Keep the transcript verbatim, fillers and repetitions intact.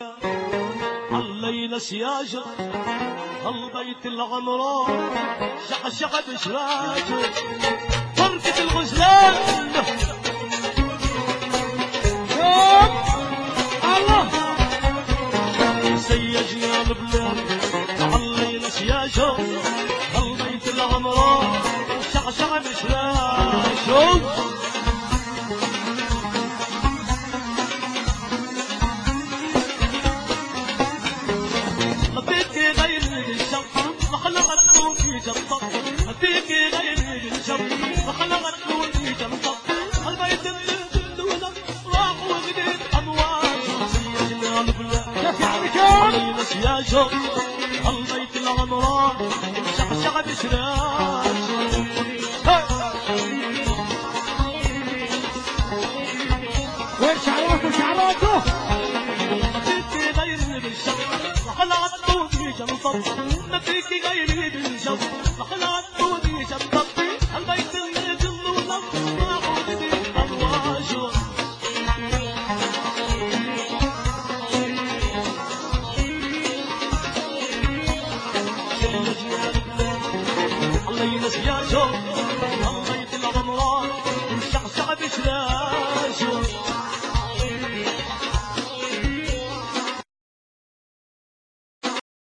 علينا سياجة هالبيت العمران شعشع بشراجه فرقة الغزلان الله سيجنا البلاد علينا سياجة هالبيت العمران شعشع بشراجه سياجه البيت العمران شعشع بشراج وين شعراته شعراته نبيك غيري بالشم وحلعت طوبي جنطط نبيك غيري بالشم وحلعت طوبي جنطط البيت اللي جل ونم راحوا بدي امواجه علينا سياجه